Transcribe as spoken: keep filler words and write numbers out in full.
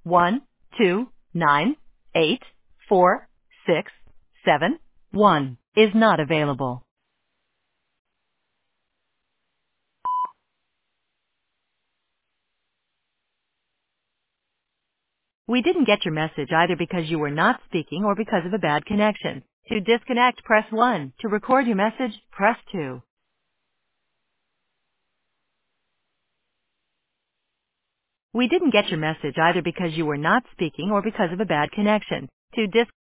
one two nine eight four six seven one is not available. We didn't get your message either because you were not speaking or because of a bad connection. To disconnect, press one. To record your message, press two. We didn't get your message either because you were not speaking or because of a bad connection. To dis-